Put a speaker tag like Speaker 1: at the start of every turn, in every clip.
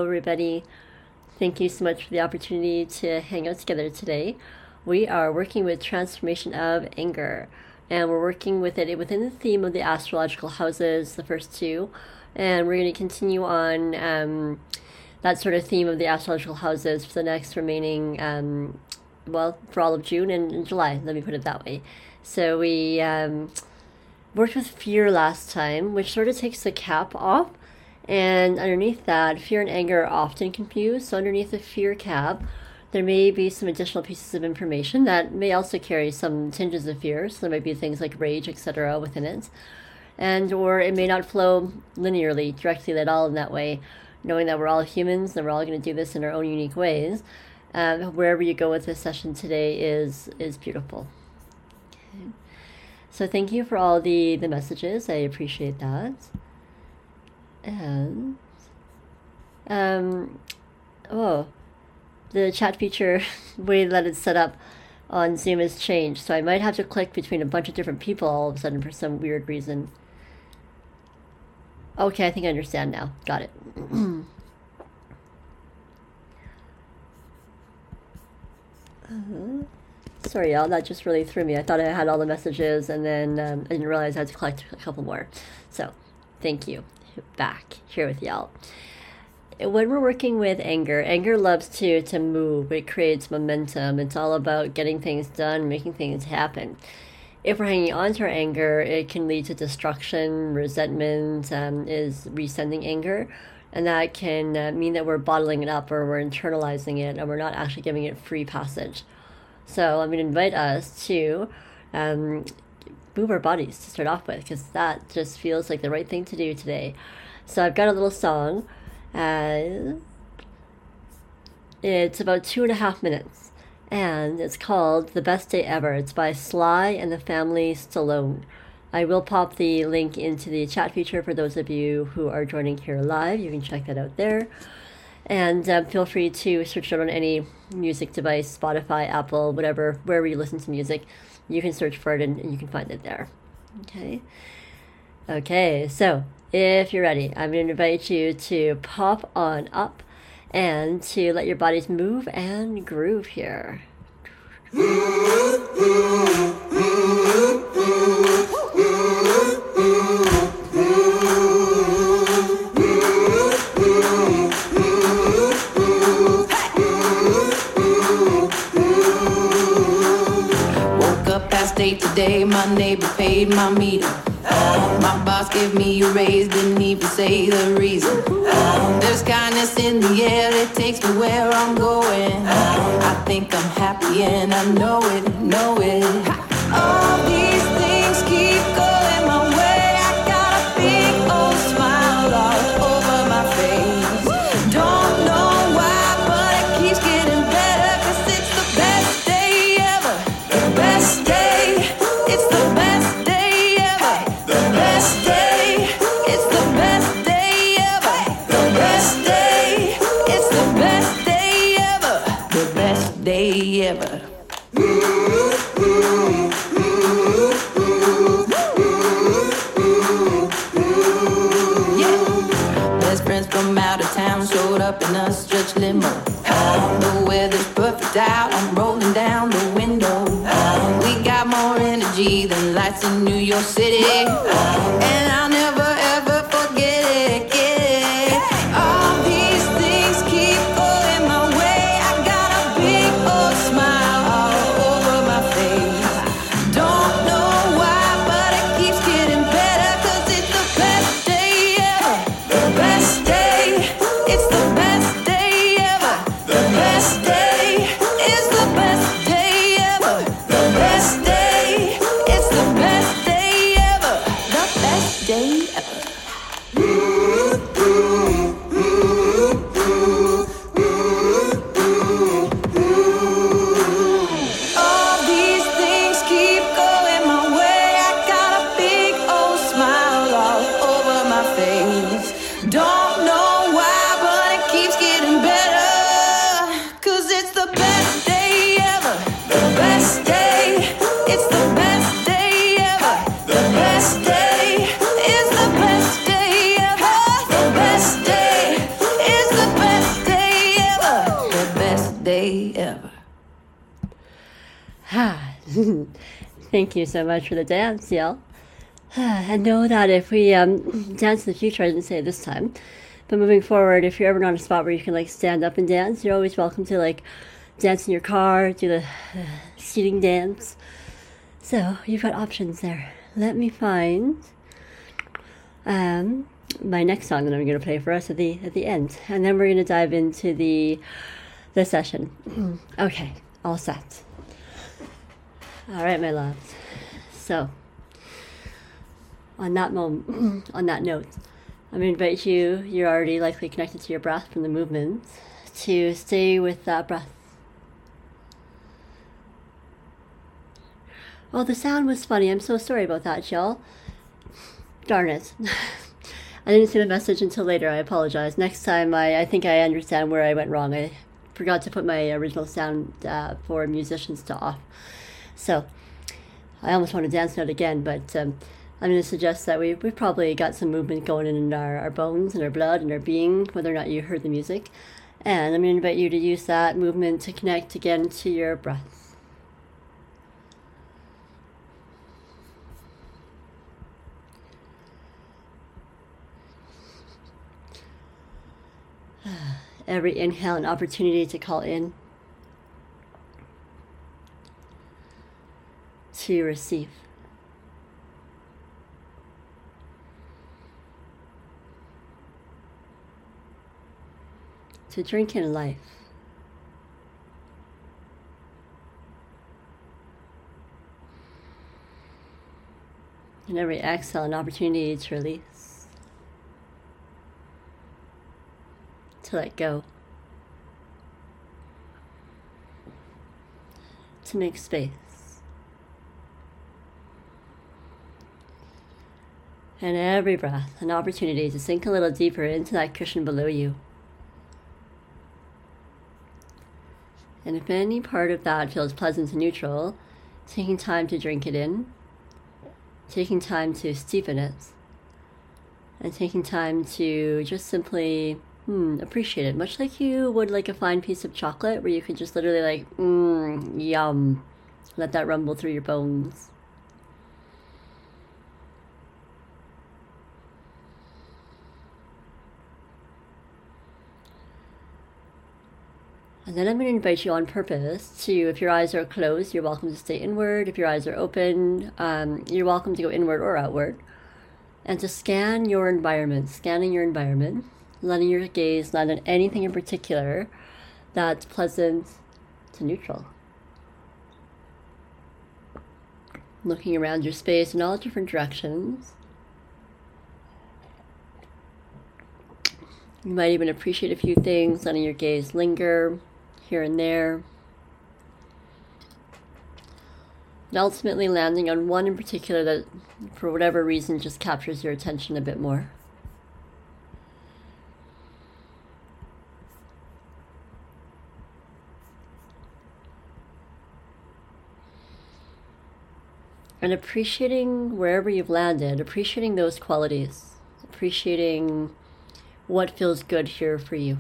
Speaker 1: Everybody, thank you so much for the opportunity to hang out together today. We are working with transformation of anger, and we're working with it within the theme of the astrological houses, the first two, and we're going to continue on that sort of theme of the astrological houses for the next remaining, for all of June and July, let me put it that way. So we worked with fear last time, which sort of takes the cap off. And underneath that, fear and anger are often confused. So underneath the fear cap, there may be some additional pieces of information that may also carry some tinges of fear. So there might be things like rage, etc. within it. And or it may not flow linearly, directly at all in that way, knowing that we're all humans and we're all going to do this in our own unique ways. Wherever you go with this session today is beautiful. Okay. So thank you for all the messages. I appreciate that. And the chat feature way that it's set up on Zoom has changed, so I might have to click between a bunch of different people all of a sudden for some weird reason. Okay, I think I understand now. Got it. Sorry, y'all, that just really threw me. I thought I had all the messages, and then I didn't realize I had to collect a couple more. So, thank you. Back here with y'all. When we're working with anger loves to move. It creates momentum. It's all about getting things done, making things happen. If we're hanging on to our anger, it can lead to destruction. Resentment is resending anger, and that can mean that we're bottling it up or we're internalizing it and we're not actually giving it free passage. So I'm going to invite us to move our bodies to start off with, because that just feels like the right thing to do today. So I've got a little song. It's about 2.5 minutes, and it's called The Best Day Ever. It's by Sly and the Family Stallone. I will pop the link into the chat feature for those of you who are joining here live. You can check that out there. And feel free to search it on any music device, Spotify, Apple, whatever, wherever you listen to music. You can search for it and you can find it there. Okay, so if you're ready, I'm going to invite you to pop on up and to let your bodies move and groove here.
Speaker 2: Today my neighbor paid my meter. My boss gave me a raise, didn't even say the reason. There's kindness in the air, it takes me where I'm going. I think I'm happy and I know it. All these things keep going my way. I got a big old smile all over my face. Don't know why, but it keeps getting better, 'cause it's the best day ever. The best day. It's the best day ever. The best day. It's the best day ever. The best day. It's the best day ever. The best day ever. Yeah. Best friends from out of town showed up in a stretch limo. The weather's perfect out. I'm rolling down the window. We got more energy than lights in New York City, and I'll never ever forget it. All these things keep going my way. I got a big old smile all over my face. Don't know why, but it keeps getting better, 'cause it's the best day ever. The best day. It's the best day ever. The best day is the best day ever. The best day. It's the best day ever. The best day
Speaker 1: Thank you so much for the dance, y'all. And know that if we dance in the future, I didn't say it this time, but moving forward, if you're ever not in a spot where you can like stand up and dance, you're always welcome to like dance in your car, do the seating dance. So you've got options there. Let me find my next song that I'm going to play for us at the end, and then we're going to dive into the session. Okay, all set. All right, my loves. So on that on that note, I'm going to invite you. You're already likely connected to your breath from the movement, to stay with that breath. Oh, the sound was funny. I'm so sorry about that, y'all. Darn it. I didn't see the message until later. I apologize. Next time, I think I understand where I went wrong. I forgot to put my original sound for musicians to off. So, I almost want to dance note again, but I'm going to suggest that we've probably got some movement going in our bones and our blood and our being, whether or not you heard the music. And I'm going to invite you to use that movement to connect again to your breath. Every inhale an opportunity to call in, to receive. To drink in life. And every exhale an opportunity to release. To let go, to make space, and every breath an opportunity to sink a little deeper into that cushion below you. And if any part of that feels pleasant and neutral, taking time to drink it in, taking time to steep in it, and taking time to just simply appreciate it, much like you would like a fine piece of chocolate where you could just literally like, yum, let that rumble through your bones. And then I'm going to invite you on purpose to, if your eyes are closed, you're welcome to stay inward. If your eyes are open, you're welcome to go inward or outward. And to scan your environment, letting your gaze land on anything in particular that's pleasant to neutral. Looking around your space in all different directions. You might even appreciate a few things, letting your gaze linger here and there. And ultimately landing on one in particular that, for whatever reason, just captures your attention a bit more. And appreciating wherever you've landed, appreciating those qualities, appreciating what feels good here for you.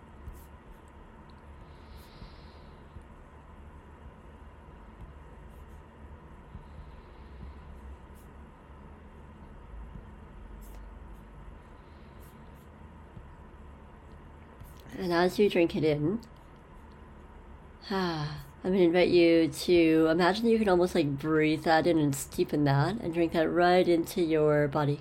Speaker 1: And as you drink it in, I'm going to invite you to imagine you can almost like breathe that in and steep in that and drink that right into your body.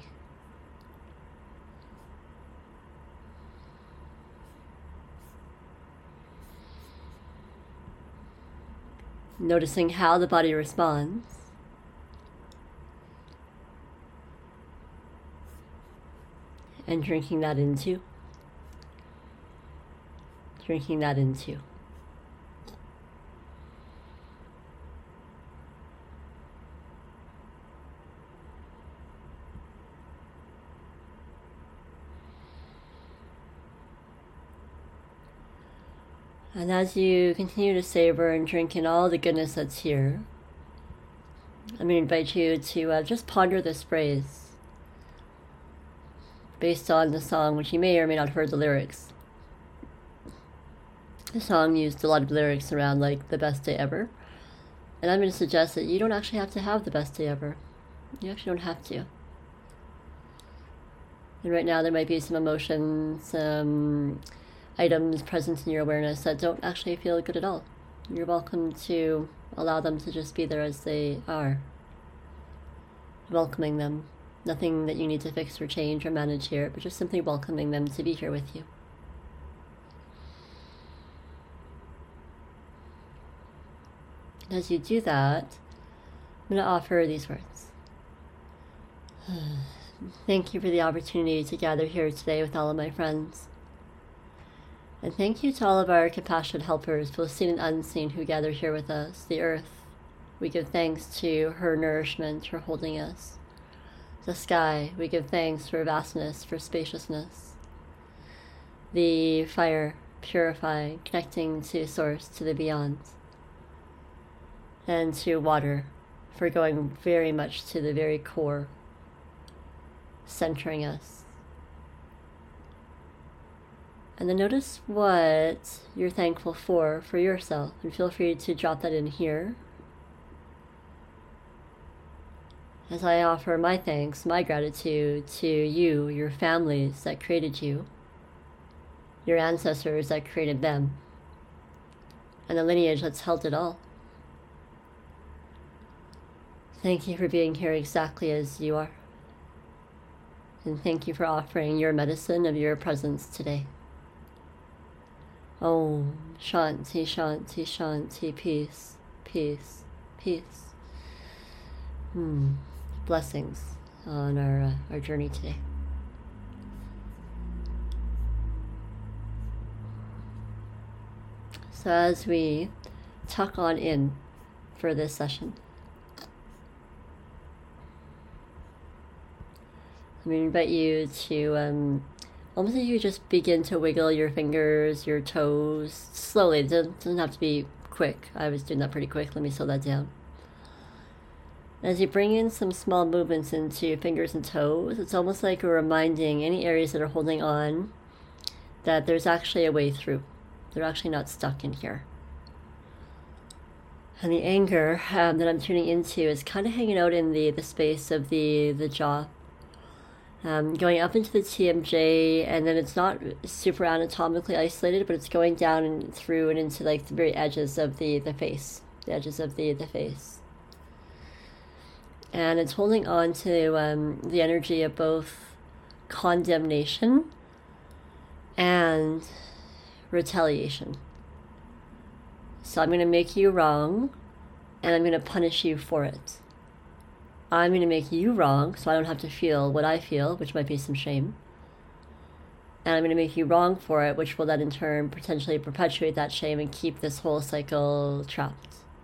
Speaker 1: Noticing how the body responds. And drinking that into. Drinking that into. And as you continue to savor and drink in all the goodness that's here, I'm going to invite you to just ponder this phrase based on the song, which you may or may not have heard the lyrics. The song used a lot of lyrics around like the best day ever. And I'm going to suggest that you don't actually have to have the best day ever. You actually don't have to. And right now there might be some emotions, some items present in your awareness that don't actually feel good at all. You're welcome to allow them to just be there as they are. Welcoming them. Nothing that you need to fix or change or manage here, but just simply welcoming them to be here with you. And as you do that, I'm going to offer these words. Thank you for the opportunity to gather here today with all of my friends. And thank you to all of our compassionate helpers, both seen and unseen, who gather here with us. The earth, we give thanks to her nourishment, for holding us. The sky, we give thanks for vastness, for spaciousness. The fire, purifying, connecting to source, to the beyond. And to water, for going very much to the very core, centering us. And then notice what you're thankful for yourself, and feel free to drop that in here. As I offer my thanks, my gratitude to you, your families that created you, your ancestors that created them, and the lineage that's held it all. Thank you for being here exactly as you are. And thank you for offering your medicine of your presence today. Om Shanti, Shanti, Shanti, peace, peace, peace. Blessings on our journey today. So as we tuck on in for this session, I'm going to invite you to almost like you just begin to wiggle your fingers, your toes, slowly. It doesn't have to be quick. I was doing that pretty quick. Let me slow that down. As you bring in some small movements into your fingers and toes, it's almost like you're reminding any areas that are holding on that there's actually a way through. They're actually not stuck in here. And the anger that I'm tuning into is kind of hanging out in the space of the jaw. Going up into the TMJ, and then it's not super anatomically isolated, but it's going down and through and into like the very edges of the face, the edges of the face. And it's holding on to the energy of both condemnation and retaliation. So I'm going to make you wrong, and I'm going to punish you for it. I'm going to make you wrong, so I don't have to feel what I feel, which might be some shame. And I'm going to make you wrong for it, which will then in turn potentially perpetuate that shame and keep this whole cycle trapped.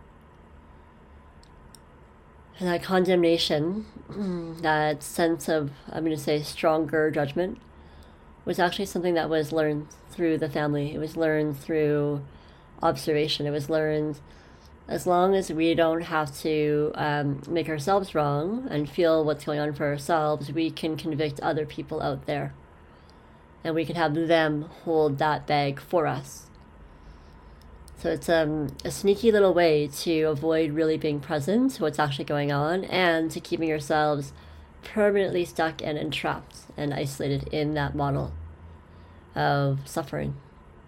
Speaker 1: And that condemnation, that sense of, I'm going to say, stronger judgment, was actually something that was learned through the family. It was learned through observation. It was learned as long as we don't have to make ourselves wrong and feel what's going on for ourselves, we can convict other people out there. And we can have them hold that bag for us. So it's a sneaky little way to avoid really being present to what's actually going on, and to keeping yourselves permanently stuck and entrapped and isolated in that model of suffering.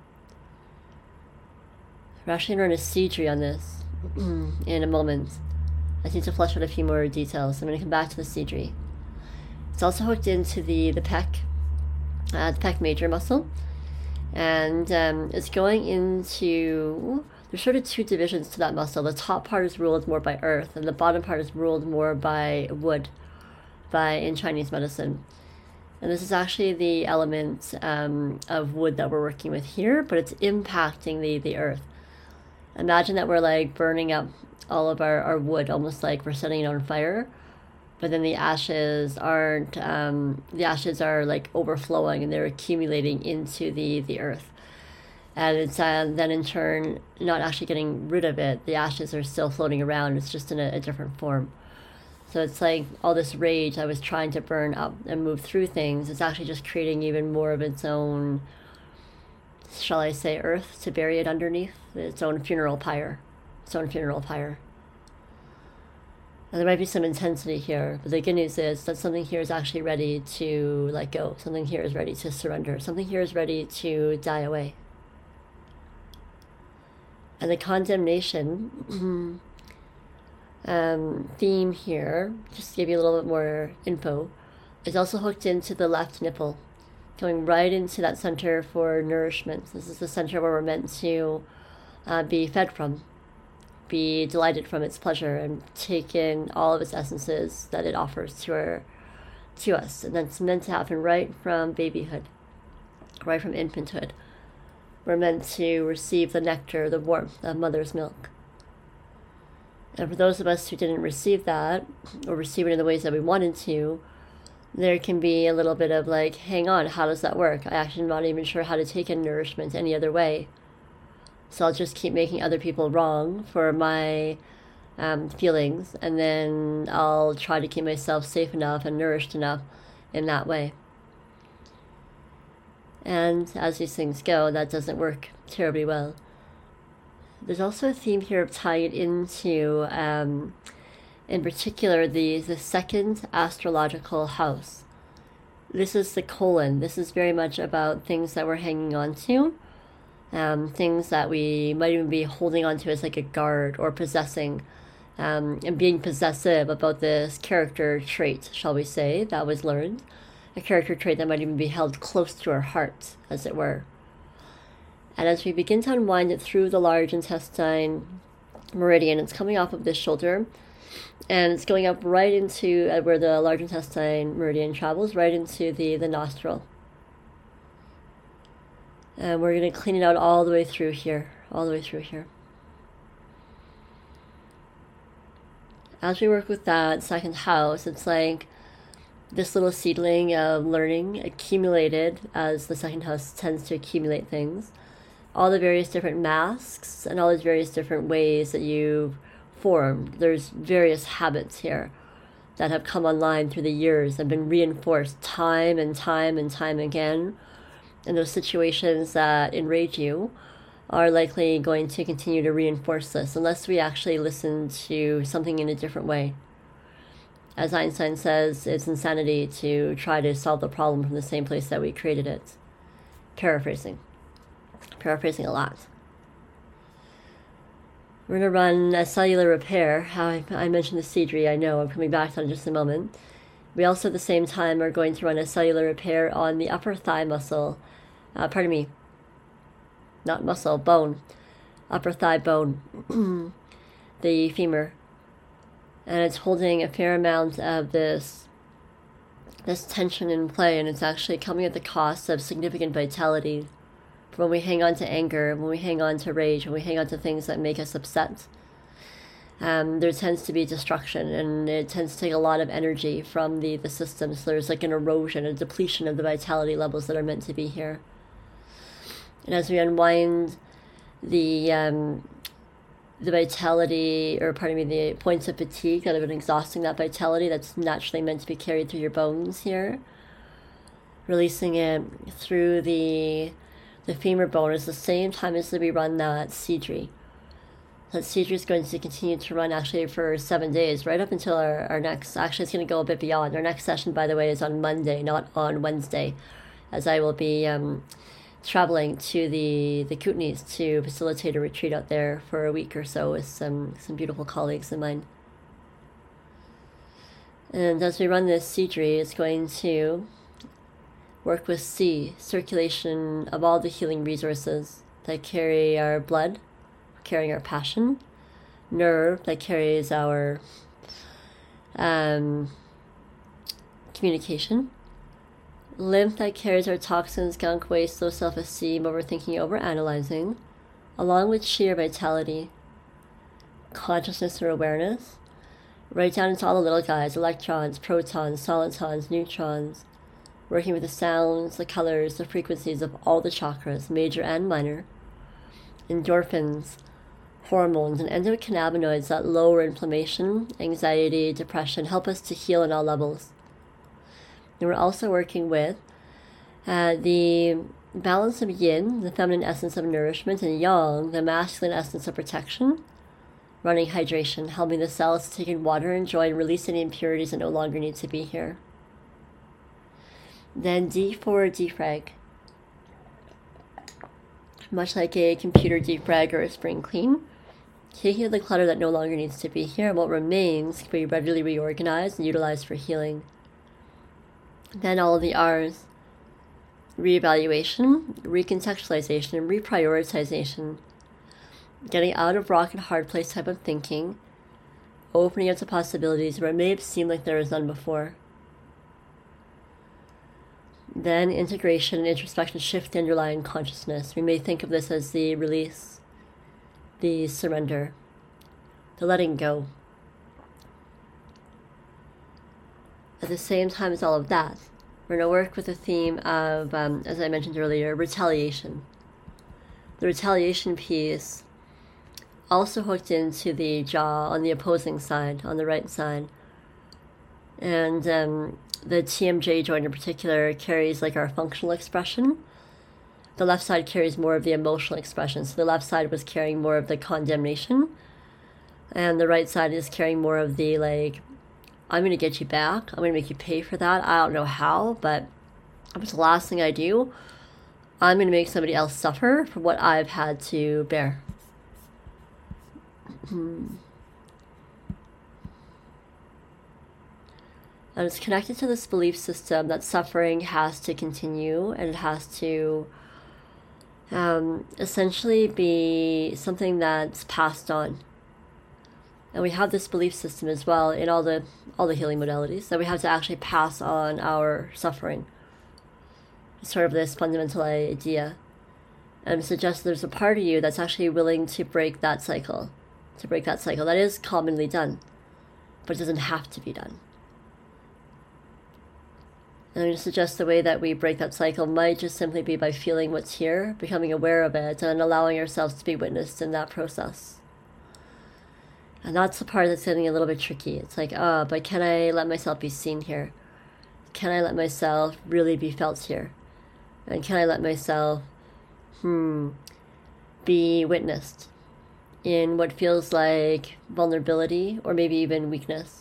Speaker 1: We're actually going to run a seedry on this in a moment. I need to flesh out a few more details. I'm going to come back to the seedry. It's also hooked into the pec major muscle, and it's going into, there's sort of two divisions to that muscle. The top part is ruled more by earth, and the bottom part is ruled more by wood, in Chinese medicine. And this is actually the element of wood that we're working with here, but it's impacting the earth. Imagine that we're like burning up all of our wood, almost like we're setting it on fire, but then the ashes are like overflowing, and they're accumulating into the earth. And it's then in turn not actually getting rid of it. The ashes are still floating around. It's just in a different form. So it's like all this rage I was trying to burn up and move through things, it's actually just creating even more of its own, shall I say, earth to bury it underneath, its own funeral pyre. And there might be some intensity here, but the good news is that something here is actually ready to let go. Something here is ready to surrender. Something here is ready to die away. And the condemnation theme here, just to give you a little bit more info, is also hooked into the left nipple, going right into that center for nourishment. This is the center where we're meant to be fed from, be delighted from its pleasure, and take in all of its essences that it offers to us. And that's meant to happen right from babyhood, right from infanthood. We're meant to receive the nectar, the warmth of mother's milk. And for those of us who didn't receive that, or receive it in the ways that we wanted to, there can be a little bit of like, hang on, how does that work? I actually am not even sure how to take in nourishment any other way. So I'll just keep making other people wrong for my feelings, and then I'll try to keep myself safe enough and nourished enough in that way. And as these things go, that doesn't work terribly well. There's also a theme here of tying it into, in particular, the second astrological house. This is the colon. This is very much about things that we're hanging on to, things that we might even be holding on to as like a guard or possessing, and being possessive about this character trait, shall we say, that was learned. A character trait that might even be held close to our heart, as it were. And as we begin to unwind it through the large intestine meridian, it's coming off of this shoulder, and it's going up right into where the large intestine meridian travels, right into the nostril. And we're going to clean it out all the way through here, all the way through here. As we work with that second house, it's like this little seedling of learning accumulated, as the second house tends to accumulate things. All the various different masks and all these various different ways that you've formed. There's various habits here that have come online through the years and been reinforced time and time and time again. And those situations that enrage you are likely going to continue to reinforce this unless we actually listen to something in a different way. As Einstein says, it's insanity to try to solve the problem from the same place that we created it. Paraphrasing a lot. We're going to run a cellular repair. How I mentioned the Seedry, I know, I'm coming back to that in just a moment. We also at the same time are going to run a cellular repair on the upper thigh muscle. Not muscle, bone. Upper thigh bone. The femur. And it's holding a fair amount of this tension in play, and it's actually coming at the cost of significant vitality. When we hang on to anger, when we hang on to rage, when we hang on to things that make us upset, there tends to be destruction, and it tends to take a lot of energy from the system. So there's like an erosion, a depletion of the vitality levels that are meant to be here. And as we unwind the vitality, the points of fatigue that have been exhausting that vitality that's naturally meant to be carried through your bones here, releasing it through the femur bone is the same time as we run that Seedry. That Seedry is going to continue to run actually for 7 days, right up until our next, actually it's going to go a bit beyond. Our next session, by the way, is on Monday, not on Wednesday, as I will be traveling to the Kootenays to facilitate a retreat out there for a week or so with some beautiful colleagues of mine. And as we run this Seedry, it's going to work with C, circulation of all the healing resources that carry our blood, carrying our passion, nerve that carries our communication, lymph that carries our toxins, gunk, waste, low self-esteem, overthinking, overanalyzing, along with sheer vitality, consciousness or awareness, right down into all the little guys, electrons, protons, solitons, neutrons, working with the sounds, the colors, the frequencies of all the chakras, major and minor, endorphins, hormones, and endocannabinoids that lower inflammation, anxiety, depression, help us to heal on all levels. And we're also working with the balance of yin, the feminine essence of nourishment, and yang, the masculine essence of protection, running hydration, helping the cells to take in water and joy and release any impurities that no longer need to be here. Then D for defrag. Much like a computer defrag or a spring clean, taking the clutter that no longer needs to be here and what remains can be readily reorganized and utilized for healing. Then all of the R's. Reevaluation, recontextualization, and reprioritization. Getting out of rock and hard place type of thinking, opening up to possibilities where it may have seemed like there was none before. Then integration and introspection shift the underlying consciousness. We may think of this as the release, the surrender, the letting go. At the same time as all of that, we're going to work with the theme of, as I mentioned earlier, retaliation. The retaliation piece also hooked into the jaw on the opposing side, on the right side. And the TMJ joint in particular carries like our functional expression. The left side carries more of the emotional expression. So the left side was carrying more of the condemnation. And the right side is carrying more of the like, I'm going to get you back. I'm going to make you pay for that. I don't know how, but it's the last thing I do. I'm going to make somebody else suffer for what I've had to bear. And it's connected to this belief system that suffering has to continue and it has to essentially be something that's passed on. And we have this belief system as well in all the healing modalities that we have to actually pass on our suffering. It's sort of this fundamental idea. And suggest there's a part of you that's actually willing to break that cycle. That is commonly done, but it doesn't have to be done. And I'm going to suggest the way that we break that cycle might just simply be by feeling what's here, becoming aware of it, and allowing ourselves to be witnessed in that process. And that's the part that's getting a little bit tricky. It's like, but can I let myself be seen here? Can I let myself really be felt here? And can I let myself, be witnessed in what feels like vulnerability or maybe even weakness?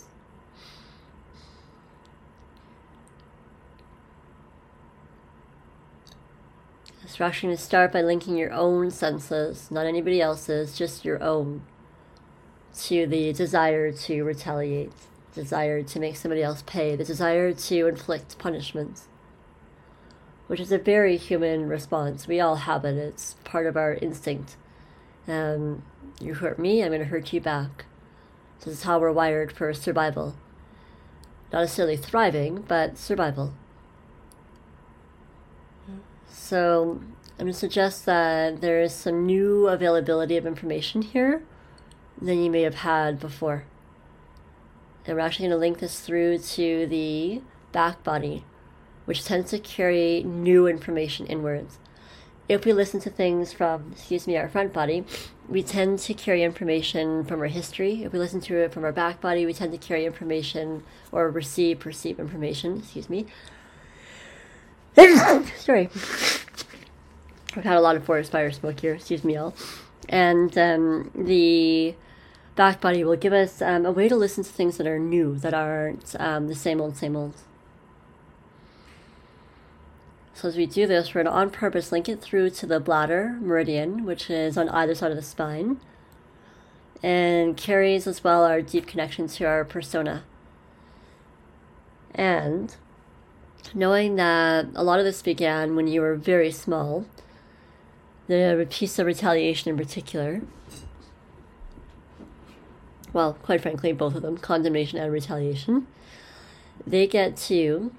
Speaker 1: So we're actually going to start by linking your own senses, not anybody else's, just your own, to the desire to retaliate, desire to make somebody else pay, the desire to inflict punishment, which is a very human response. We all have it. It's part of our instinct. You hurt me, I'm going to hurt you back. This is how we're wired for survival. Not necessarily thriving, but survival. So I'm going to suggest that there is some new availability of information here than you may have had before. And we're actually going to link this through to the back body, which tends to carry new information inwards. If we listen to things from, our front body, we tend to carry information from our history. If we listen to it from our back body, we tend to carry information or perceive information, Sorry. I've had a lot of forest fire smoke here, y'all. And the back body will give us a way to listen to things that are new, that aren't the same old. So as we do this, we're going to on purpose link it through to the bladder meridian, which is on either side of the spine, and carries as well our deep connection to our persona. And knowing that a lot of this began when you were very small, the piece of retaliation in particular, well, quite frankly, both of them, condemnation and retaliation, they get to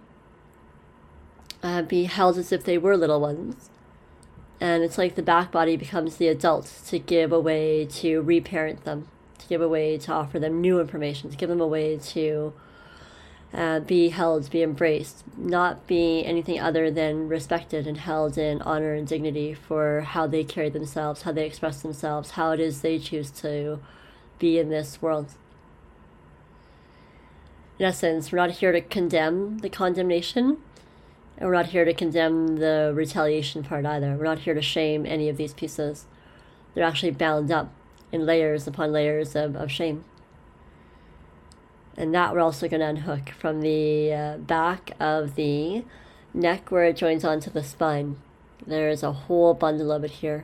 Speaker 1: be held as if they were little ones. And it's like the back body becomes the adult to give a way to reparent them, to give a way to offer them new information, to give them a way to be held, be embraced, not be anything other than respected and held in honor and dignity for how they carry themselves, how they express themselves, how it is they choose to be in this world. In essence, we're not here to condemn the condemnation, and we're not here to condemn the retaliation part either. We're not here to shame any of these pieces. They're actually bound up in layers upon layers of shame. And that we're also going to unhook from the back of the neck where it joins onto the spine. There's a whole bundle of it here.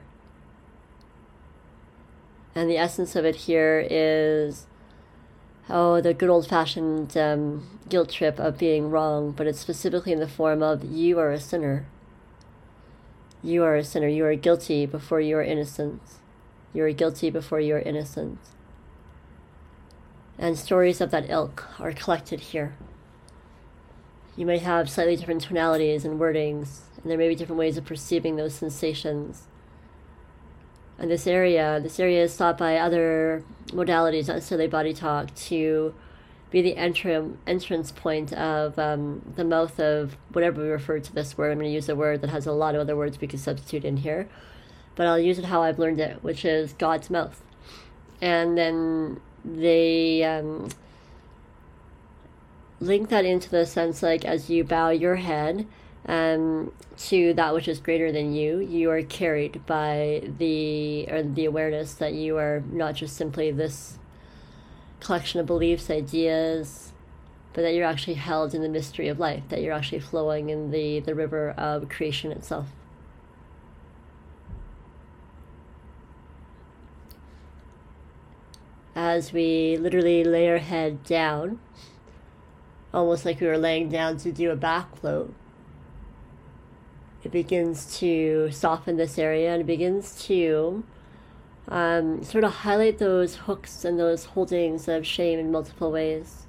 Speaker 1: And the essence of it here is, the good old-fashioned guilt trip of being wrong, but it's specifically in the form of you are a sinner. You are a sinner. You are guilty before you are innocent. You are guilty before you are innocent. And stories of that ilk are collected here. You may have slightly different tonalities and wordings, and there may be different ways of perceiving those sensations. And this area is thought by other modalities, not necessarily body talk, to be the entrance point of the mouth of whatever we refer to this word. I'm going to use a word that has a lot of other words we could substitute in here, but I'll use it how I've learned it, which is God's mouth. And then they link that into the sense like as you bow your head to that which is greater than you, you are carried by the awareness that you are not just simply this collection of beliefs, ideas, but that you're actually held in the mystery of life, that you're actually flowing in the river of creation itself. As we literally lay our head down, almost like we were laying down to do a back float, it begins to soften this area, and it begins to sort of highlight those hooks and those holdings of shame in multiple ways.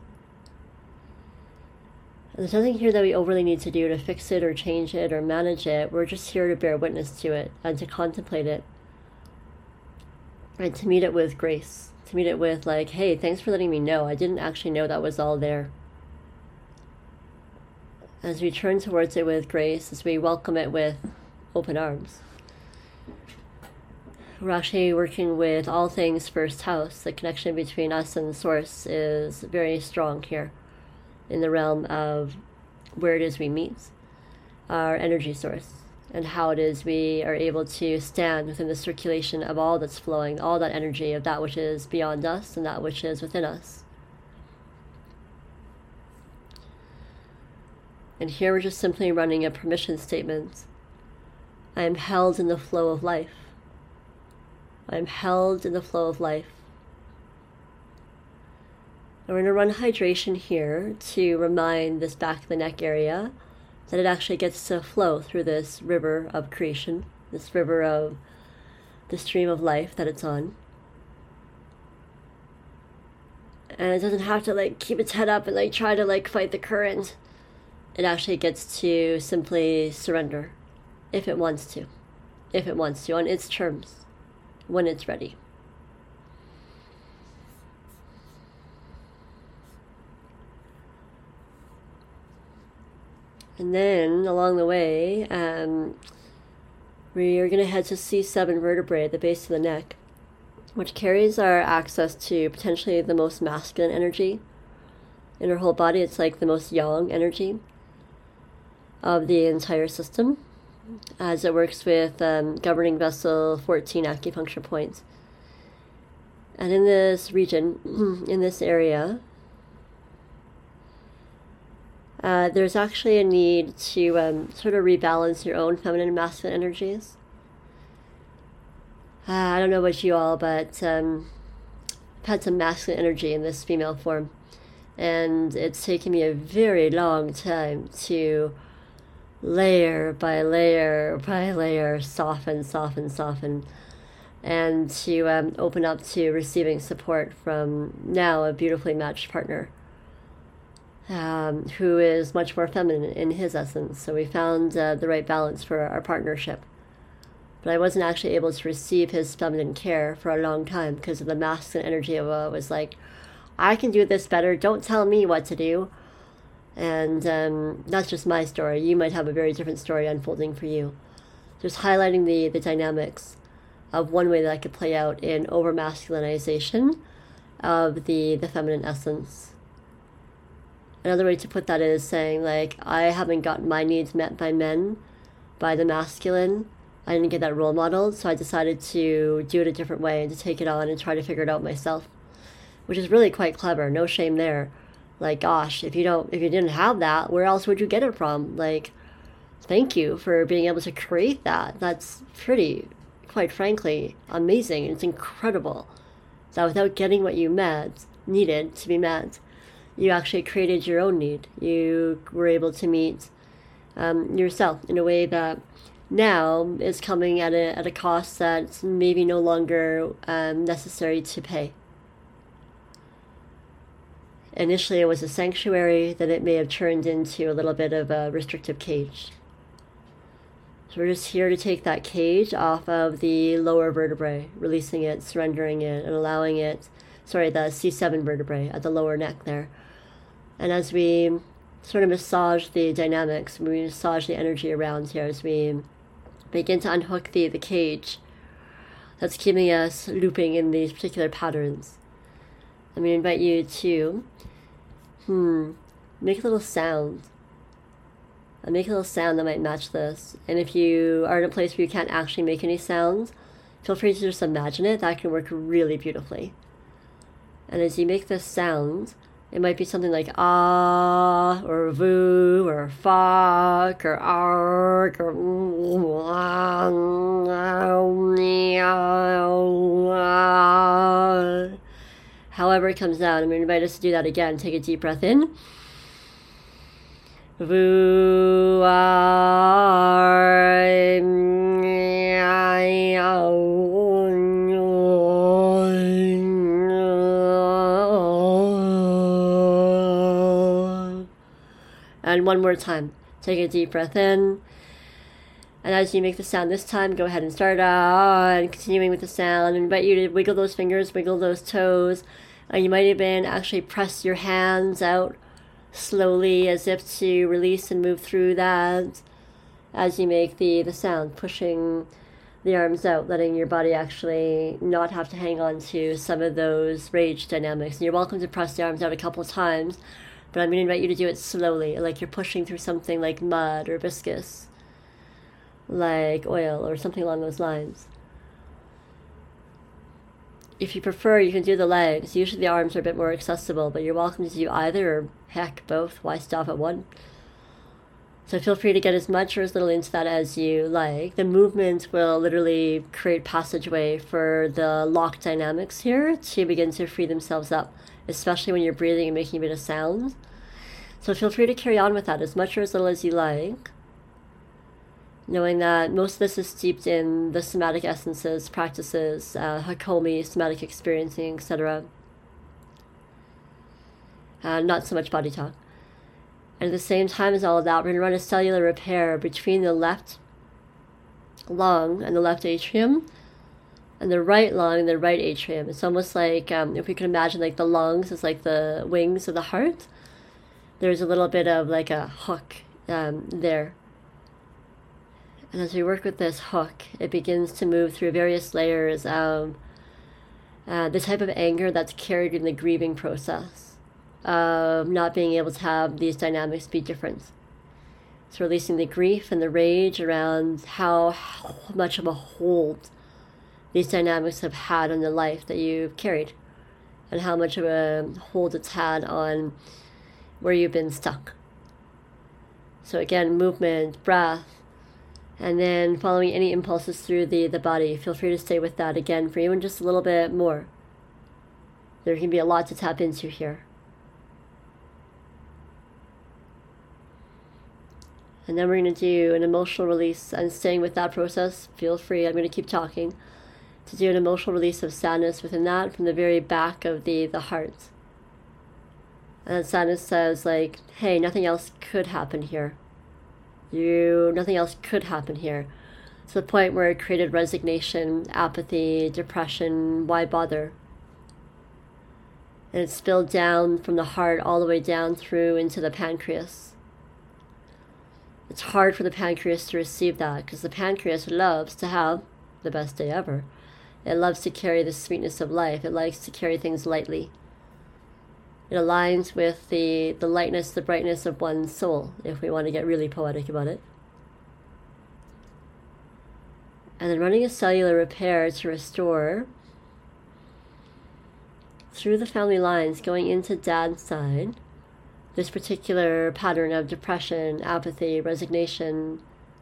Speaker 1: And there's nothing here that we overly need to do to fix it or change it or manage it. We're just here to bear witness to it and to contemplate it and to meet it with grace. To meet it with like, hey, thanks for letting me know. I didn't actually know that was all there. As we turn towards it with grace, as we welcome it with open arms. We're actually working with all things first house. The connection between us and Source is very strong here in the realm of where it is we meet our energy source, and how it is we are able to stand within the circulation of all that's flowing, all that energy of that which is beyond us and that which is within us. And here we're just simply running a permission statement. I am held in the flow of life. I am held in the flow of life. And we're going to run hydration here to remind this back of the neck area that it actually gets to flow through this river of creation, this river of the stream of life that it's on. And it doesn't have to keep its head up and try to fight the current. It actually gets to simply surrender if it wants to. If it wants to, on its terms, when it's ready. And then, along the way, we are going to head to C7 vertebrae at the base of the neck, which carries our access to potentially the most masculine energy in our whole body. It's like the most yang energy of the entire system, as it works with governing vessel 14 acupuncture points. And in this region, in this area, there's actually a need to sort of rebalance your own feminine and masculine energies. I don't know about you all, but I've had some masculine energy in this female form. And it's taken me a very long time to layer by layer by layer, soften, and to open up to receiving support from now a beautifully matched partner. Who is much more feminine in his essence. So we found the right balance for our partnership. But I wasn't actually able to receive his feminine care for a long time because of the masculine energy of was like, I can do this better, don't tell me what to do. And that's just my story. You might have a very different story unfolding for you. Just highlighting the dynamics of one way that could play out in over-masculinization of the feminine essence. Another way to put that is saying, I haven't gotten my needs met by men, by the masculine, I didn't get that role model, so I decided to do it a different way and to take it on and try to figure it out myself, which is really quite clever. No shame there. Like, gosh, if you didn't have that, where else would you get it from? Like, thank you for being able to create that. That's pretty, quite frankly, amazing. It's incredible that without getting what you needed to be met, you actually created your own need. You were able to meet yourself in a way that now is coming at a cost that's maybe no longer necessary to pay. Initially it was a sanctuary, then it may have turned into a little bit of a restrictive cage. So we're just here to take that cage off of the lower vertebrae, releasing it, surrendering it, and allowing it, the C7 vertebrae at the lower neck there. And as we sort of massage the dynamics, we massage the energy around here as we begin to unhook the cage that's keeping us looping in these particular patterns. I'm going to invite you to make a little sound. Make a little sound that might match this. And if you are in a place where you can't actually make any sounds, feel free to just imagine it. That can work really beautifully. And as you make this sound, it might be something like ah, or voo, or fuck, or arg, or however it comes out. I'm going to invite us to do that again. Take a deep breath in. Voo, and one more time. Take a deep breath in. And as you make the sound this time, go ahead and start and continuing with the sound. I invite you to wiggle those fingers, wiggle those toes. You might even actually press your hands out slowly as if to release and move through that as you make the sound, pushing the arms out, letting your body actually not have to hang on to some of those rage dynamics. And you're welcome to press the arms out a couple of times, but I'm going to invite you to do it slowly, like you're pushing through something like mud or viscous, like oil or something along those lines. If you prefer, you can do the legs. Usually the arms are a bit more accessible, but you're welcome to do either, or heck, both. Why stop at one? So feel free to get as much or as little into that as you like. The movement will literally create passageway for the lock dynamics here to begin to free themselves up, especially when you're breathing and making a bit of sound. So feel free to carry on with that as much or as little as you like, knowing that most of this is steeped in the somatic essences, practices, Hakomi, somatic experiencing, etc. Not so much body talk. And at the same time as all of that, we're going to run a cellular repair between the left lung and the left atrium, and the right lung and the right atrium. It's almost like, if we can imagine like the lungs as like the wings of the heart, there's a little bit of like a hook there. And as we work with this hook, it begins to move through various layers of the type of anger that's carried in the grieving process of not being able to have these dynamics be different. So releasing the grief and the rage around how much of a hold these dynamics have had on the life that you've carried, and how much of a hold it's had on where you've been stuck. So again, movement, breath, and then following any impulses through the body. Feel free to stay with that again for even just a little bit more. There can be a lot to tap into here. And then we're going to do an emotional release, and staying with that process, feel free, I'm going to keep talking, to do an emotional release of sadness within that from the very back of the heart. And that sadness says like, hey, nothing else could happen here. Nothing else could happen here. To the point where it created resignation, apathy, depression, why bother? And it spilled down from the heart all the way down through into the pancreas. It's hard for the pancreas to receive that, because the pancreas loves to have the best day ever. It loves to carry the sweetness of life. It likes to carry things lightly. It aligns with the lightness, the brightness of one's soul, if we want to get really poetic about it. And then running a cellular repair to restore through the family lines, going into dad's side, this particular pattern of depression, apathy, resignation.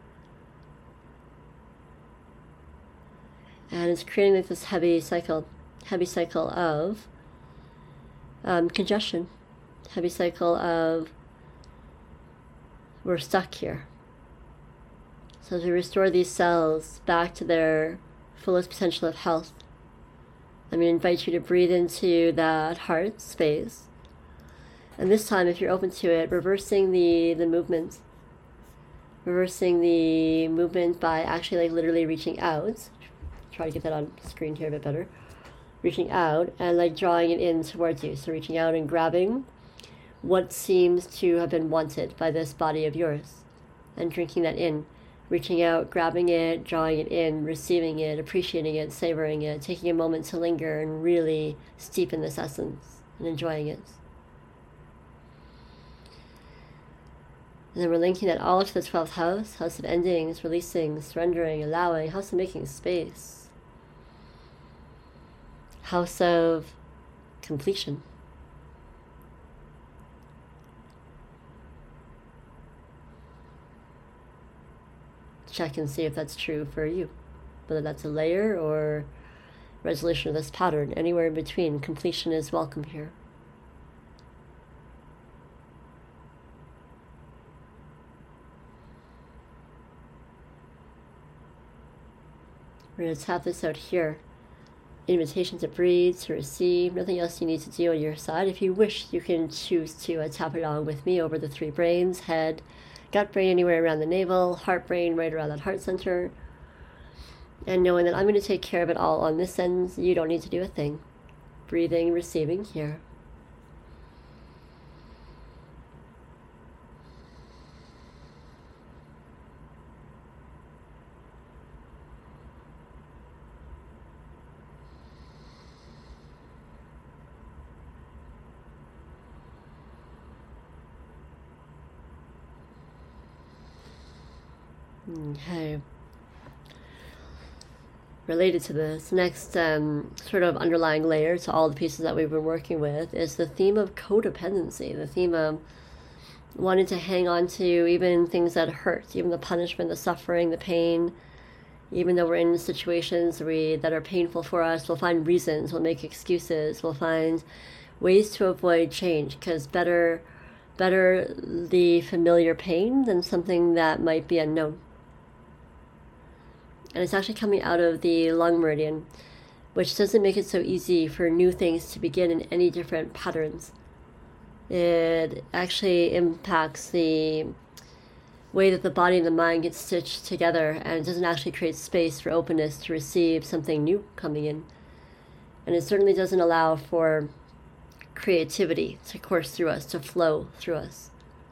Speaker 1: And it's creating like this heavy cycle of congestion, heavy cycle of we're stuck here. So as we restore these cells back to their fullest potential of health, I'm going to invite you to breathe into that heart space. And this time, if you're open to it, reversing the movement. Reversing the movement by actually like literally reaching out. Try to get that on screen here a bit better. Reaching out and like drawing it in towards you. So reaching out and grabbing what seems to have been wanted by this body of yours. And drinking that in. Reaching out, grabbing it, drawing it in, receiving it, appreciating it, savoring it, taking a moment to linger and really steep in this essence and enjoying it. And then we're linking that all to the 12th house, house of endings, releasing, surrendering, allowing, house of making space, house of completion. Check and see if that's true for you, whether that's a layer or resolution of this pattern. Anywhere in between, completion is welcome here. We're going to tap this out here. Invitation to breathe, to receive, nothing else you need to do on your side. If you wish, you can choose to tap it along with me over the 3 brains, head, gut brain anywhere around the navel, heart brain right around that heart center. And knowing that I'm going to take care of it all on this end, you don't need to do a thing. Breathing, receiving here. Okay. Related to this, next sort of underlying layer to all the pieces that we've been working with is the theme of codependency, the theme of wanting to hang on to even things that hurt, even the punishment, the suffering, the pain. Even though we're in situations that are painful for us, we'll find reasons, we'll make excuses, we'll find ways to avoid change, because better the familiar pain than something that might be unknown. And it's actually coming out of the lung meridian, which doesn't make it so easy for new things to begin in any different patterns. It actually impacts the way that the body and the mind get stitched together, and it doesn't actually create space for openness to receive something new coming in. And it certainly doesn't allow for creativity to course through us, to flow through us.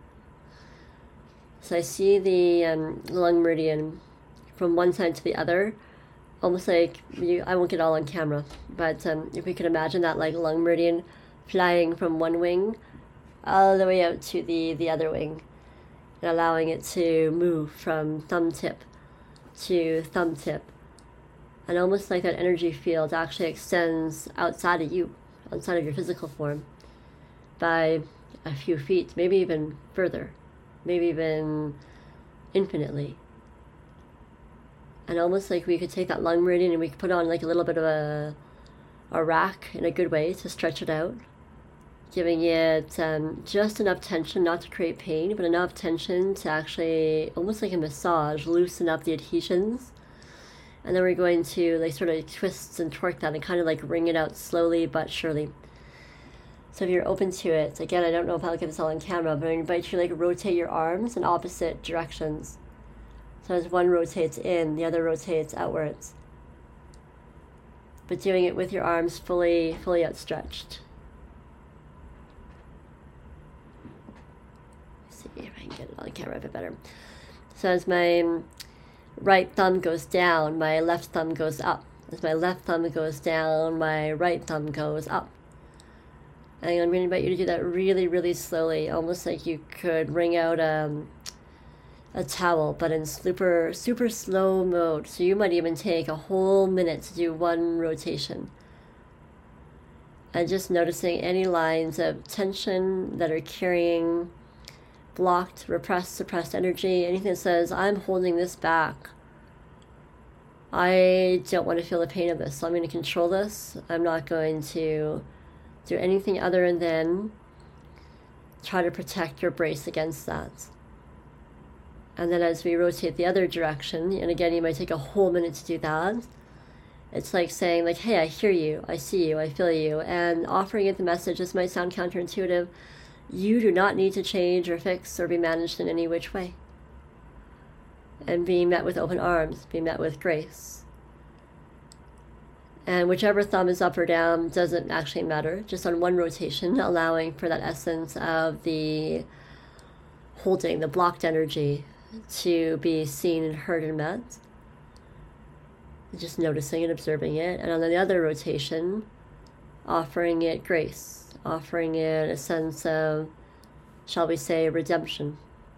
Speaker 1: So I see the lung meridian from one side to the other, almost like I won't get all on camera, but if we could imagine that like lung meridian flying from one wing all the way out to the other wing, and allowing it to move from thumb tip to thumb tip, and almost like that energy field actually extends outside of you, outside of your physical form, by a few feet, maybe even further, maybe even infinitely. And almost like we could take that lung meridian and we could put on like a little bit of a rack in a good way to stretch it out, giving it just enough tension, not to create pain, but enough tension to actually, almost like a massage, loosen up the adhesions. And then we're going to like sort of twist and torque that and kind of like wring it out slowly but surely. So if you're open to it, again, I don't know if I'll get this all on camera, but I invite you to like rotate your arms in opposite directions. So as one rotates in, the other rotates outwards. But doing it with your arms fully outstretched. Let's see if I can get it on camera a bit better. So as my right thumb goes down, my left thumb goes up. As my left thumb goes down, my right thumb goes up. And I'm going to invite you to do that really, really slowly, almost like you could wring out a towel, but in super slow mode. So you might even take a whole minute to do one rotation. And just noticing any lines of tension that are carrying blocked, repressed, suppressed energy, anything that says, I'm holding this back. I don't want to feel the pain of this, so I'm going to control this. I'm not going to do anything other than try to protect or brace against that. And then as we rotate the other direction, and again, you might take a whole minute to do that, it's like saying, like, hey, I hear you, I see you, I feel you, and offering it the message. This might sound counterintuitive. You do not need to change or fix or be managed in any which way. And being met with open arms, being met with grace. And whichever thumb is up or down doesn't actually matter, just on one rotation, allowing for that essence of the holding, the blocked energy to be seen and heard and met. Just noticing and observing it. And on the other rotation, offering it grace, offering it a sense of, shall we say, redemption.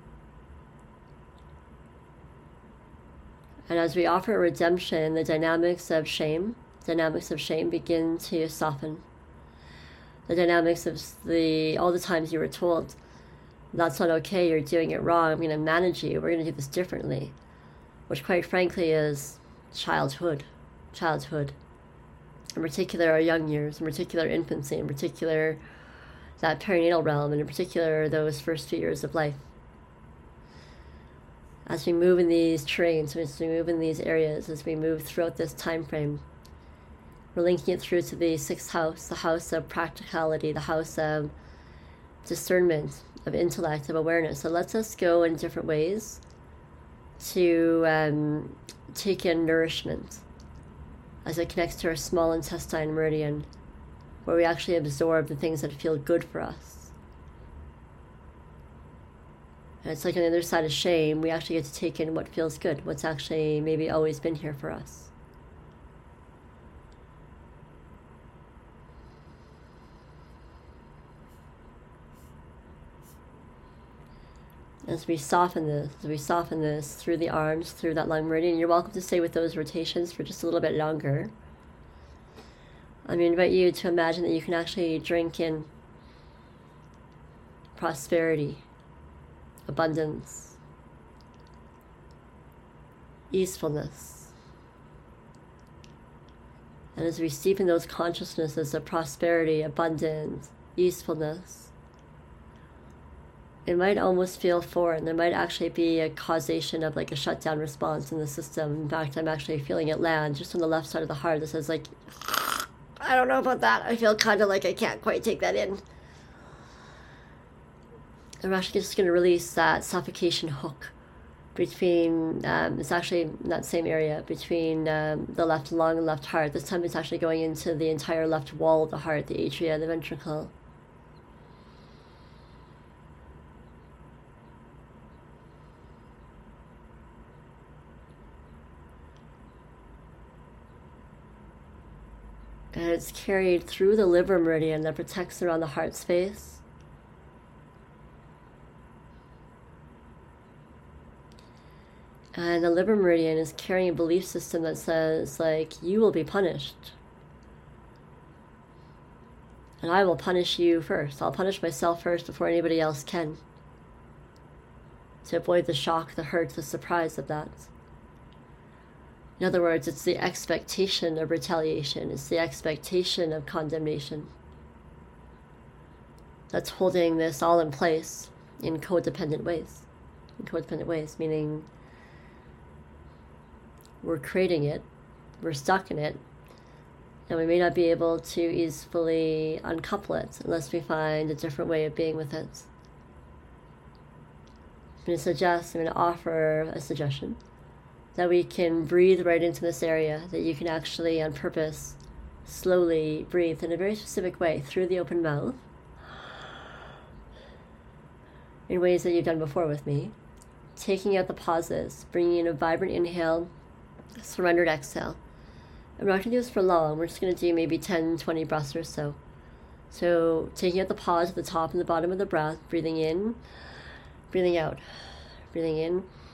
Speaker 1: And as we offer redemption, the dynamics of shame begin to soften. The dynamics of all the times you were told, that's not okay, you're doing it wrong, I'm going to manage you, we're going to do this differently. Which quite frankly is childhood. In particular our young years, in particular infancy, in particular that perinatal realm, and in particular those first few years of life. As we move in these terrains, as we move in these areas, as we move throughout this time frame, we're linking it through to the sixth house, the house of practicality, the house of discernment, of intellect, of awareness. It lets us go in different ways to take in nourishment as it connects to our small intestine meridian, where we actually absorb the things that feel good for us. And it's like on the other side of shame, we actually get to take in what feels good, what's actually maybe always been here for us. As we soften this through the arms, through that lung meridian, you're welcome to stay with those rotations for just a little bit longer. I'm going to invite you to imagine that you can actually drink in prosperity, abundance, easefulness. And as we steep in those consciousnesses of prosperity, abundance, easefulness, it might almost feel foreign. There might actually be a causation of like a shutdown response in the system. In fact, I'm actually feeling it land just on the left side of the heart that says like, I don't know about that. I feel kind of like I can't quite take that in. I'm actually just going to release that suffocation hook between, it's actually in that same area, between the left lung and left heart. This time it's actually going into the entire left wall of the heart, the atria, the ventricle. And it's carried through the liver meridian that protects around the heart space. And the liver meridian is carrying a belief system that says, like, you will be punished. And I will punish you first. I'll punish myself first before anybody else can. To avoid the shock, the hurt, the surprise of that. In other words, it's the expectation of retaliation. It's the expectation of condemnation. That's holding this all in place in codependent ways. In codependent ways, meaning we're creating it, we're stuck in it, and we may not be able to easily uncouple it unless we find a different way of being with it. I'm going to offer a suggestion that we can breathe right into this area, that you can actually, on purpose, slowly breathe in a very specific way through the open mouth, in ways that you've done before with me, taking out the pauses, bringing in a vibrant inhale, surrendered exhale. I'm not going to do this for long. We're just going to do maybe 10, 20 breaths or so. So taking out the pause at the top and the bottom of the breath, breathing in, breathing out, breathing in,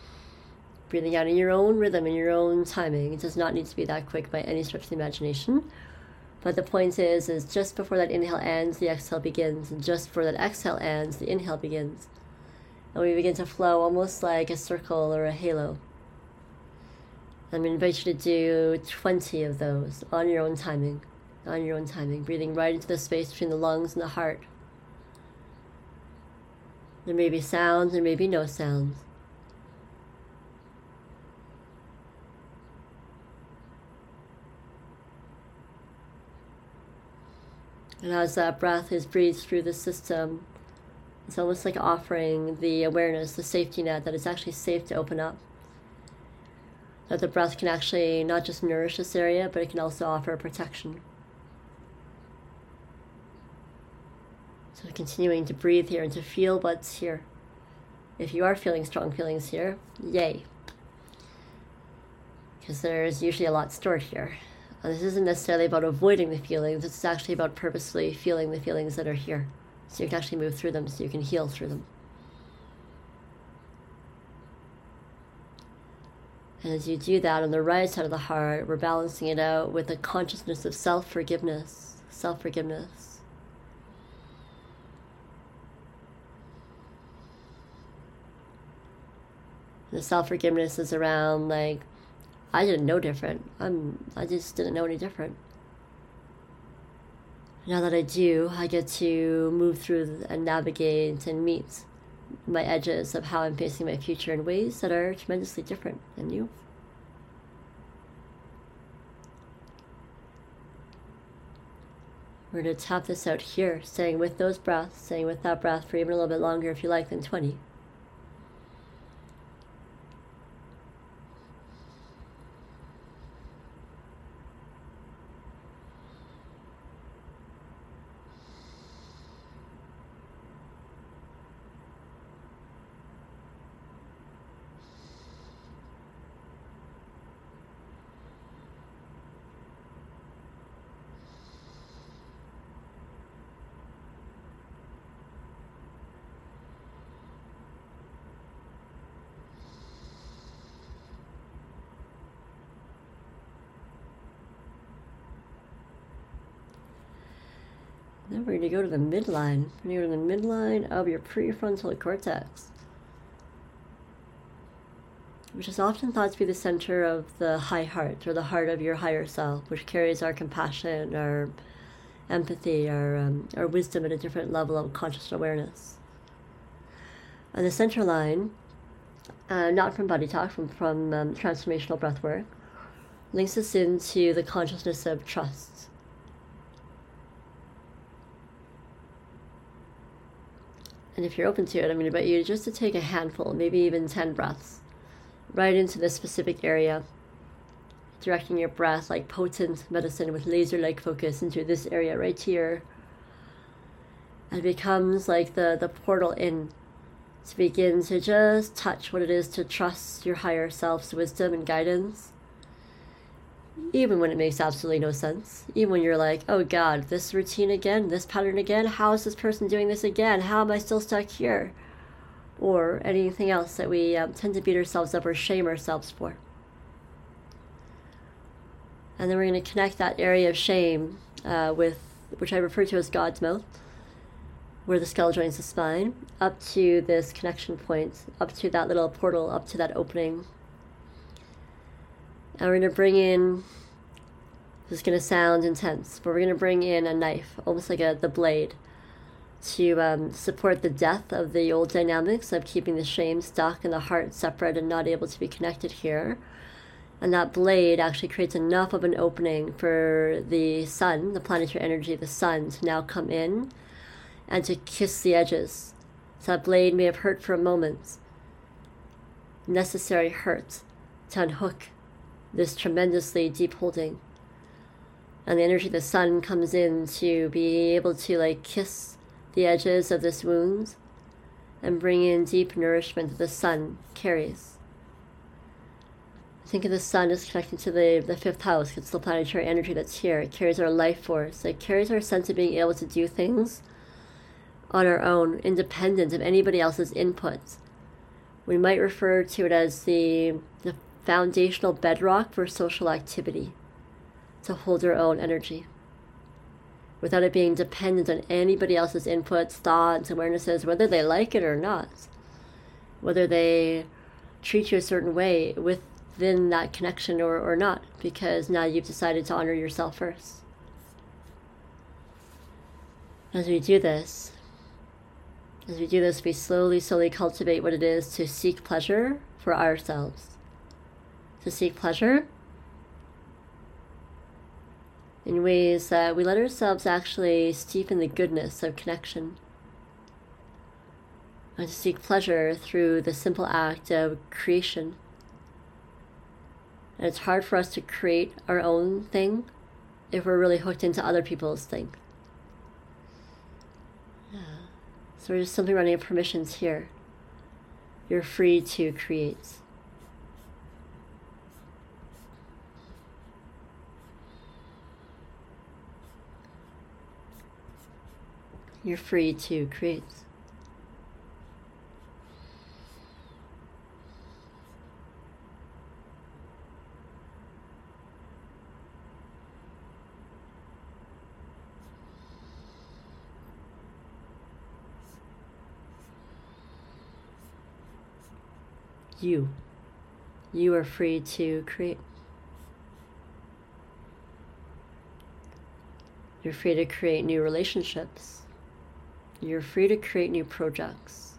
Speaker 1: Breathing out in your own rhythm, in your own timing. It does not need to be that quick by any stretch of the imagination. But the point is just before that inhale ends, the exhale begins. And just before that exhale ends, the inhale begins. And we begin to flow almost like a circle or a halo. I'm going to invite you to do 20 of those on your own timing. On your own timing. Breathing right into the space between the lungs and the heart. There may be sounds, there may be no sounds. And as that breath is breathed through the system, it's almost like offering the awareness, the safety net, that it's actually safe to open up. That the breath can actually not just nourish this area, but it can also offer protection. So continuing to breathe here and to feel what's here. If you are feeling strong feelings here, yay. Because there's usually a lot stored here. And this isn't necessarily about avoiding the feelings, it's actually about purposely feeling the feelings that are here. So you can actually move through them, so you can heal through them. And as you do that on the right side of the heart, we're balancing it out with a consciousness of self-forgiveness. Self-forgiveness. The self-forgiveness is around like, I didn't know different. I just didn't know any different. Now that I do, I get to move through and navigate and meet my edges of how I'm facing my future in ways that are tremendously different than you. We're going to tap this out here, staying with those breaths, staying with that breath for even a little bit longer if you like than 20. Then we're going to go to the midline. We're going to go to the midline of your prefrontal cortex, which is often thought to be the center of the high heart, or the heart of your higher self, which carries our compassion, our empathy, our wisdom at a different level of conscious awareness. And the center line, not from body talk, from transformational breathwork, links us into the consciousness of trust. And if you're open to it, I'm going to invite you just to take a handful, maybe even 10 breaths, right into this specific area, directing your breath like potent medicine with laser-like focus into this area right here. And it becomes like the portal in to begin to just touch what it is to trust your higher self's wisdom and guidance, even when it makes absolutely no sense, even when you're like, oh God, this routine again, this pattern again, how is this person doing this again, how am I still stuck here, or anything else that we tend to beat ourselves up or shame ourselves for. And then we're going to connect that area of shame with, which I refer to as God's mouth, where the skull joins the spine, up to this connection point, up to that little portal, up to that opening. And we're going to bring in, this is going to sound intense, but we're going to bring in a knife, almost like the blade, to support the death of the old dynamics of keeping the shame stuck and the heart separate and not able to be connected here. And that blade actually creates enough of an opening for the sun, the planetary energy of the sun, to now come in and to kiss the edges. So that blade may have hurt for a moment, necessary hurt to unhook this tremendously deep holding. And the energy of the sun comes in to be able to like kiss the edges of this wound and bring in deep nourishment that the sun carries. Think of the sun as connecting to the fifth house. It's the planetary energy that's here. It carries our life force. It carries our sense of being able to do things on our own, independent of anybody else's input, We might refer to it as the foundational bedrock for social activity, to hold our own energy without it being dependent on anybody else's inputs, thoughts, awarenesses, whether they like it or not, whether they treat you a certain way within that connection or not, because now you've decided to honor yourself first. As we do this, we slowly cultivate what it is to seek pleasure for ourselves. To seek pleasure in ways that we let ourselves actually steep in the goodness of connection. And to seek pleasure through the simple act of creation. And it's hard for us to create our own thing if we're really hooked into other people's thing. Yeah. So we're just simply running out of permissions here. You're free to create. You're free to create. You are free to create. You're free to create new relationships. You're free to create new projects.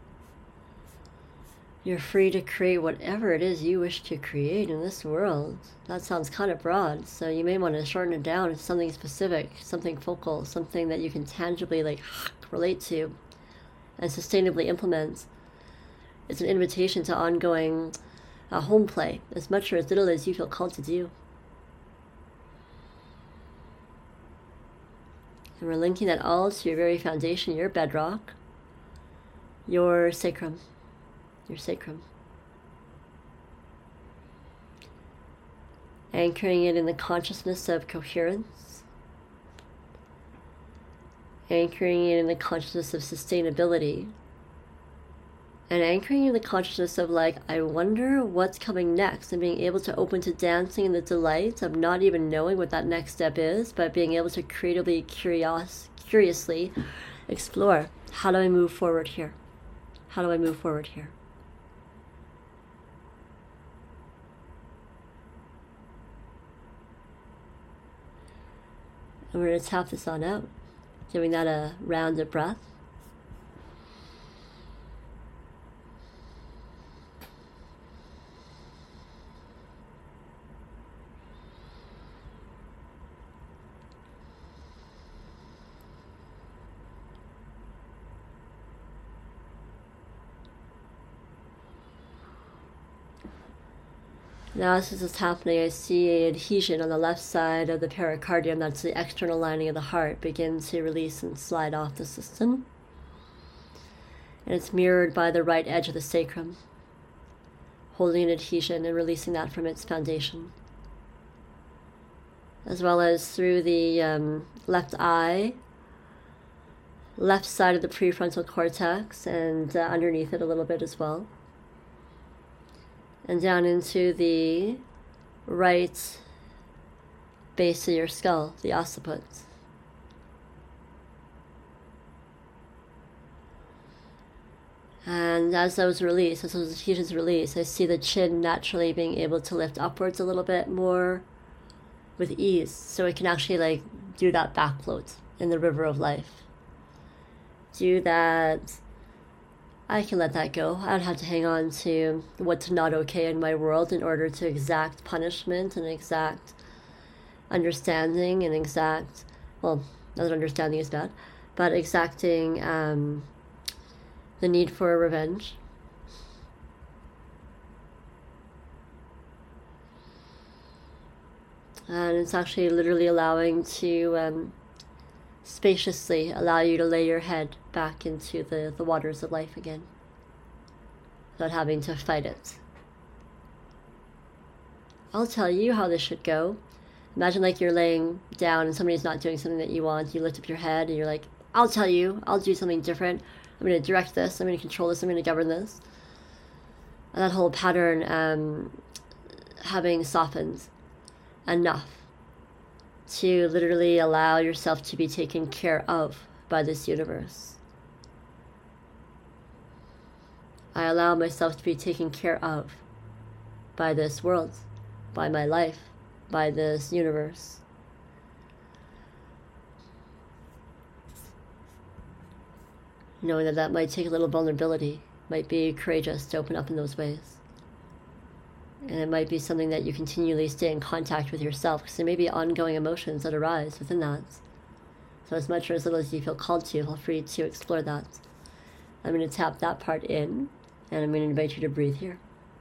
Speaker 1: You're free to create whatever it is you wish to create in this world. That sounds kind of broad, so you may want to shorten it down to something specific, something focal, something that you can tangibly relate to and sustainably implement. It's an invitation to ongoing home play, as much or as little as you feel called to do. And we're linking that all to your very foundation, your bedrock, your sacrum. Your sacrum. Anchoring it in the consciousness of coherence. Anchoring it in the consciousness of sustainability. And anchoring in the consciousness of I wonder what's coming next, and being able to open to dancing in the delight of not even knowing what that next step is, but being able to creatively, curiously explore, how do I move forward here? How do I move forward here? And we're going to tap this on out, giving that a round of breath. Now as this is happening, I see an adhesion on the left side of the pericardium, that's the external lining of the heart, begin to release and slide off the system. And it's mirrored by the right edge of the sacrum, holding an adhesion and releasing that from its foundation. As well as through the left eye, left side of the prefrontal cortex, and underneath it a little bit as well. And down into the right base of your skull, the occiput. And as those adhesions release, I see the chin naturally being able to lift upwards a little bit more with ease, so it can actually do that back float in the river of life. Do that. I can let that go. I don't have to hang on to what's not okay in my world in order to exact punishment and exact understanding and exact, well, not that understanding is bad, but exacting the need for revenge. And it's actually literally allowing to spaciously allow you to lay your head back into the waters of life again without having to fight it. I'll tell you how this should go. Imagine you're laying down and somebody's not doing something that you want. You lift up your head and you're like, I'll tell you, I'll do something different. I'm going to direct this, I'm going to control this, I'm going to govern this. that whole pattern having softened enough to literally allow yourself to be taken care of by this universe. I allow myself to be taken care of by this world, by my life, by this universe. Knowing that that might take a little vulnerability, might be courageous to open up in those ways. And it might be something that you continually stay in contact with yourself, because there may be ongoing emotions that arise within that. So as much or as little as you feel called to, feel free to explore that. I'm going to tap that part in, and I'm going to invite you to breathe here.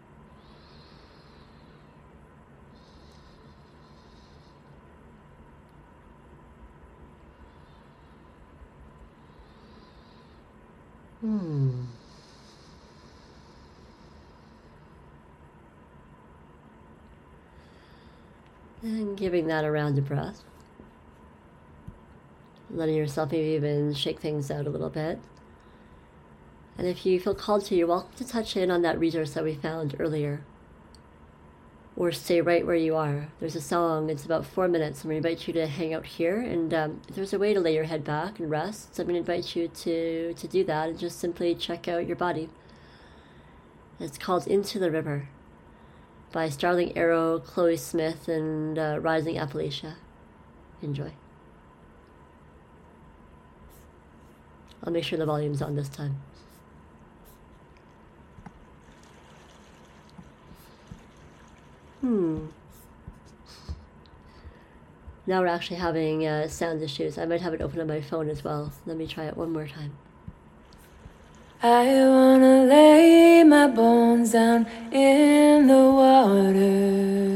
Speaker 1: And giving that a round of breath. Letting yourself maybe even shake things out a little bit. And if you feel called to, you're welcome to touch in on that resource that we found earlier. Or stay right where you are. There's a song, it's about 4 minutes. I'm going to invite you to hang out here. And if there's a way to lay your head back and rest, I'm going to invite you to do that and just simply check out your body. It's called Into the River by Starling Arrow, Chloe Smith, and Rising Appalachia. Enjoy. I'll make sure the volume's on this time. Now we're actually having sound issues. I might have it open on my phone as well. Let me try it one more time.
Speaker 2: I wanna lay my bones down in the water.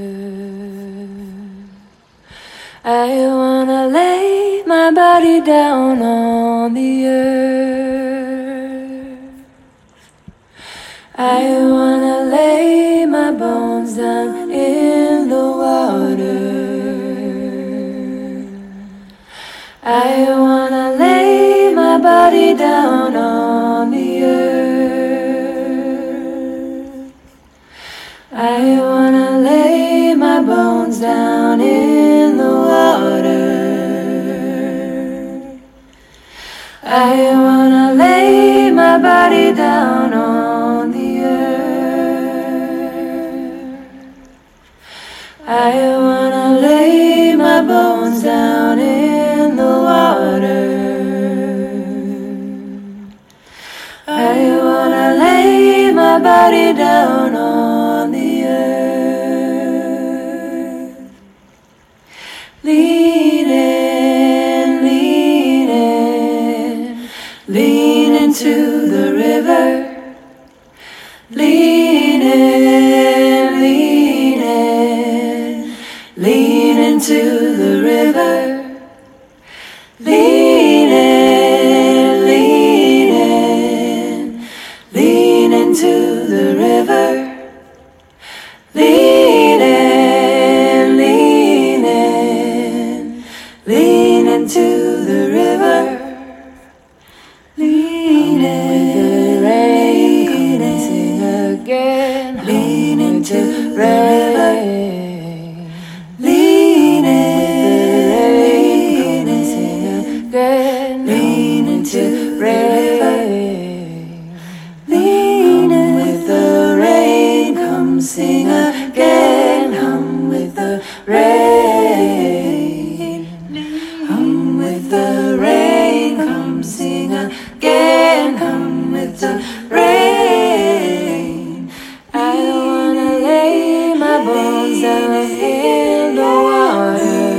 Speaker 2: I wanna lay my body down on the earth. I wanna lay my bones down in the water. I wanna lay my body down on the earth. I wanna lay my bones down in the water. I wanna lay my body down on the earth. I wanna lay my bones down in the water. I wanna lay my body down on the earth. Lean in, lean in, lean into the river. Lean in, lean in, lean into the river. Lean in, lean in, lean into the river. Lean in, lean in, lean into the river. Lean in, with the rain, come and sing again. Lean into the river. Lean in, come and sing again. Lean into the river. Lean in, with the rain, come sing again. Hum with the rain. Hum with the rain, come sing again. Hum with the rain. I wanna lay my bones down in the water.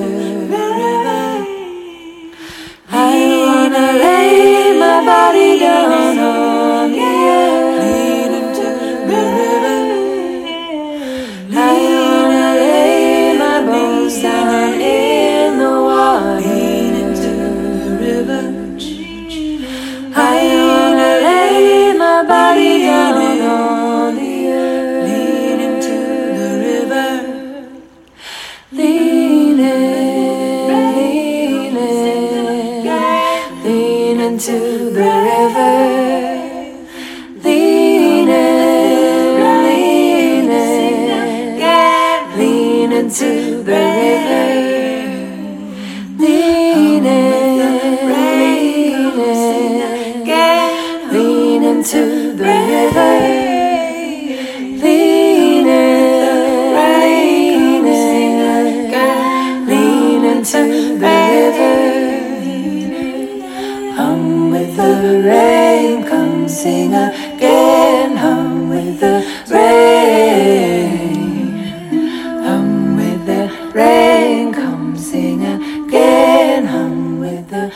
Speaker 2: I wanna lay my body down on the earth. Lean into the river. I wanna lay my bones down in the water. Lean into the river. I wanna lay my body down on the earth. Lean into the river. Lean in, lean in, lean into the river. Lean in, into the river. Hum with the rain, come sing again. Hum with the rain. Hum with the rain, come sing again. Hum with the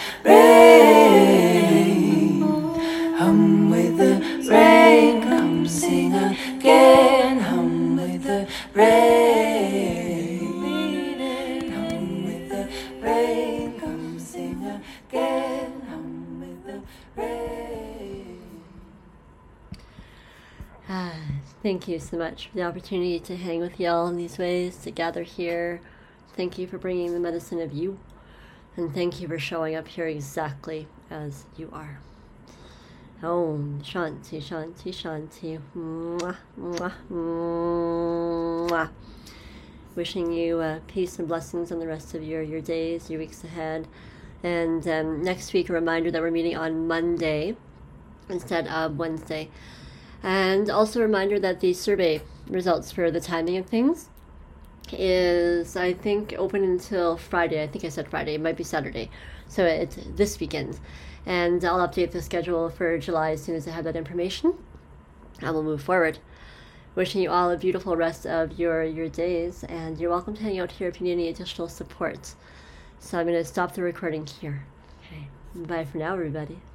Speaker 2: rain. Hum with the rain, come sing again. Hum with the rain. Hum with the rain, come sing again. Hum with the rain.
Speaker 1: Thank you so much for the opportunity to hang with y'all in these ways, to gather here. Thank you for bringing the medicine of you. And thank you for showing up here exactly as you are. Om Shanti Shanti Shanti. Mwah, mwah, mwah. Wishing you peace and blessings on the rest of your days, your weeks ahead. And next week, a reminder that we're meeting on Monday instead of Wednesday. And also a reminder that the survey results for the timing of things is, I think, open until Friday. I think I said Friday. It might be Saturday. So it's this weekend. And I'll update the schedule for July as soon as I have that information. I will move forward. Wishing you all a beautiful rest of your days. And you're welcome to hang out here if you need any additional support. So I'm going to stop the recording here. Okay. Bye for now, everybody.